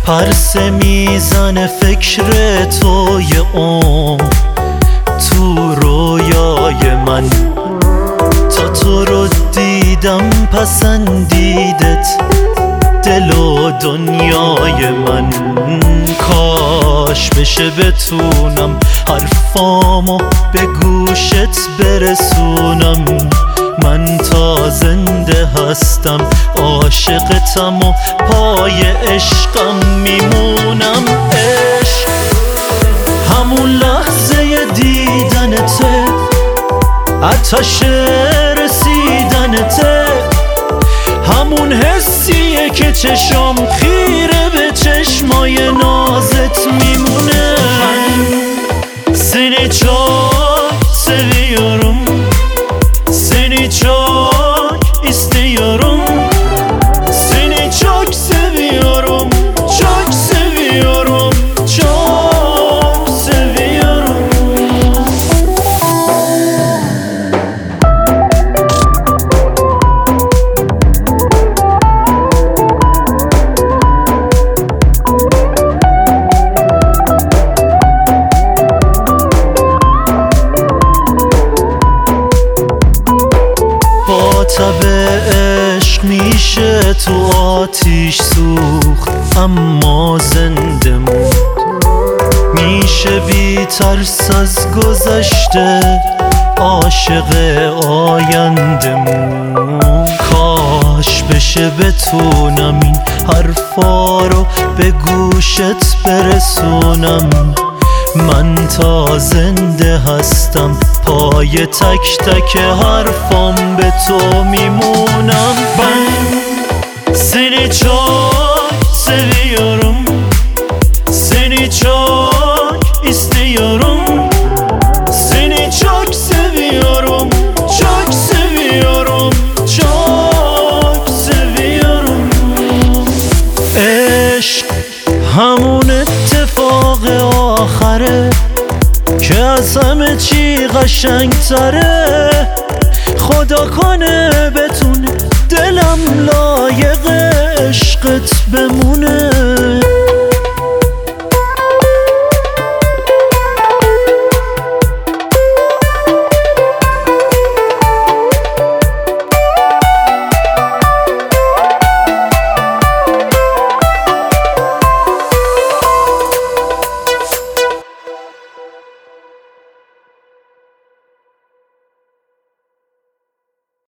پرسه میزنه فکر توی تو رویای من. تا تو رو دیدم پسندیدت دل و دنیای من. کاش بشه بتونم حرفامو به گوشت برسونم. من تا زنده هستم عاشقتم و پای عشقم میمونم. عشق همون لحظه دیدنته، آتش رسیدنته، همون حسیه که چشم خیره به çeşmای nazet میمونه. Seni çok seviyorum, seni çok istiyorum, seni çok seviyorum, çok seviyorum, çok seviyorum. تب عشق میشه تو آتیش سوخت اما زنده موند. میشه بی ترس از گذشته عاشق آینده موند. کاش بشه بتونم این حرفا رو به گوشت برسونم. من تا زنده هستم پای تک تک حرفام به تو میمونم. Ben seni çok seviyorum, seni çok istiyorum, seni çok seviyorum, çok seviyorum, çok seviyorum. عشق همون اتفاق آخره که از همه چی قشنگتره. خدا کنه بتونه دلم لایق عشقت بمونه.